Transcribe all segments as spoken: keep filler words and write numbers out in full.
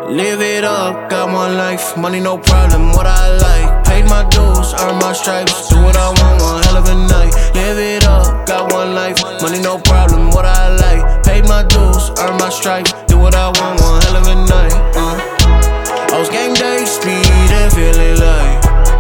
Live it up, got one life, money no problem, what I like. Paid my dues, earned my stripes, do what I want, one hell of a night. Live it up, got one life, money no problem, what I like. Paid my dues, earned my stripes, do what I want, one hell of a night. uh. I was game day speed and feeling like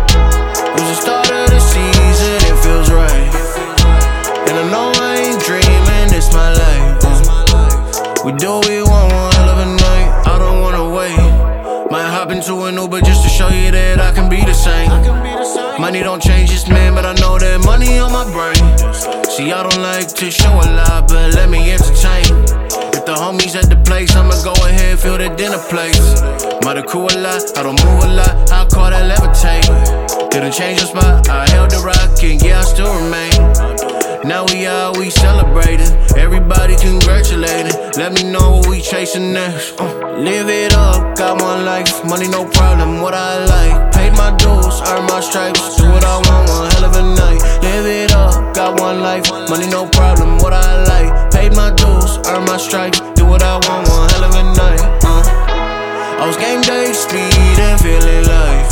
it was the start of the season, it feels right. And I know I ain't dreaming, it's my life. uh. We do what we want, one hell of a night. I don't wanna wait. Might hop into an Uber just to show you that I can be the same. Money don't change this man, but I know that money on my brain. See, I don't like to show a lot, but let me entertain. If the homies at the place, I'ma go ahead, fill the dinner place. Might accrue a lot, I don't move a lot, I call that levitate. Didn't change the spot, I held the rock, and yeah, I still remain. Now we out, we celebrating, everybody congratulating. Let me know what we chasing next. uh. Live it up, got one life, money no problem, what I like. Paid my dues, earned my stripes, do what I want, one hell of a night. Live it up, got one life, money no problem, what I like. Paid my dues, earned my stripes, do what I want, one hell of a night. uh. I was game day speed and feeling like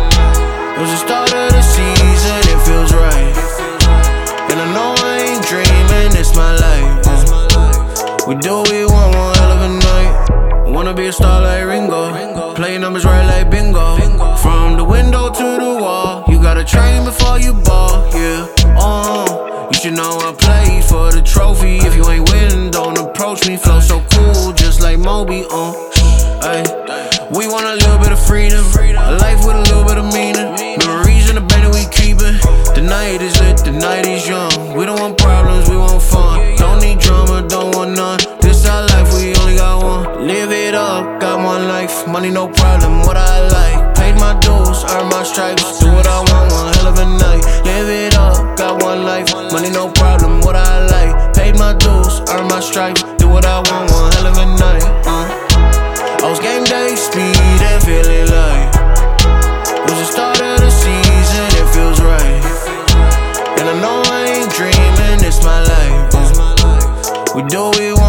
it was the start of the season, it feels right. And I know I ain't dreaming, it's my life. uh. We do what we want, one hell of a night. Wanna be a star like Ringo, play numbers right like bingo. From the window to the wall, you gotta train before you ball, yeah. Uh, you should know I play for the trophy. If you ain't winning, don't approach me. Flow so cool, just like Moby, uh. Ay. We want a little bit of freedom, a life with a little bit of meaning. Memories in the bank that we keepin'. The night is lit, the night is young. We don't want problems, we want fun. Don't need drama, don't want none. This our life, we only got one. Live it up, got one life, money no problem, what I like. Paid my dues, earned my stripes, do what I want, one hell of a night. Live it up, got one life, money no problem, what I like. Paid my dues, earned my stripes, do what I want, one hell of a night. uh. I was game day speed and feeling like it was the start of the season, it feels right. And I know I ain't dreaming, it's my life. uh. We do what we want.